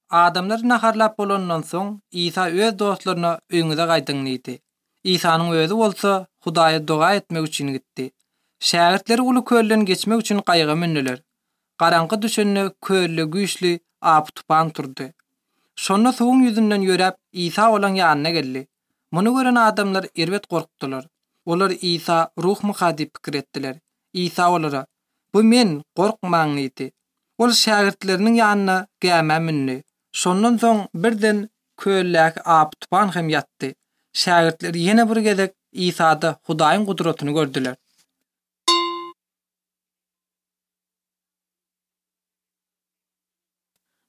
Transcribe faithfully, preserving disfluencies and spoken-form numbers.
Adamlar naharlap bolandan soň İsa öz dostlaryna öňüne gaýdyňlydy. İsanyň özü bolsa Hudaýa dua etmek üçin gitdi. Şägirdleri uly kölden geçmek üçin gaýga mindiler. Garaňky düşenine kölle güýçli ap tupan turdy. Şonda soňuň ýüzünden ýörep İsa olan ýanyna geldi. Muny gören adamlar erbet gorkdylar. Olar İsa ruh muhadip pikir etdiler. İsa olara: "Bu men, gorkmaň" diýdi. Ol şägirdleriniň ýanyna gäme mindi. Şondan soň birden köllläki ap tupan hem ýatdy. Şägirdler ýene bir gezek İsa'da Hudaýyň gudratyny gördüler.